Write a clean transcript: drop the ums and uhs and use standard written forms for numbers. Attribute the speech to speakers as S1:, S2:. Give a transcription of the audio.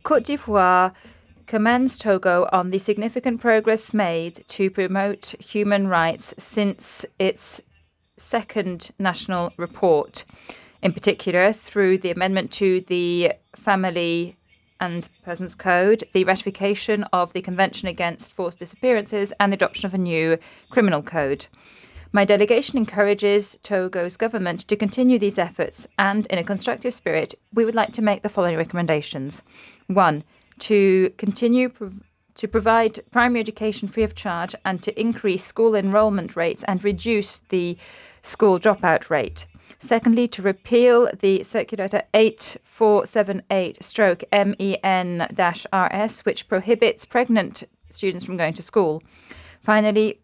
S1: Côte d'Ivoire commends Togo on the significant progress made to promote human rights since its second national report, in particular through the amendment to the Family and Persons Code, the ratification of the Convention Against Forced Disappearances, and the adoption of a new criminal code. My delegation encourages Togo's government to continue these efforts, and in a constructive spirit, we would like to make the following recommendations. 1. To continue to provide primary education free of charge and to increase school enrollment rates and reduce the school dropout rate. Secondly, to repeal the Circular 8478/MEN-RS, which prohibits pregnant students from going to school. Finally,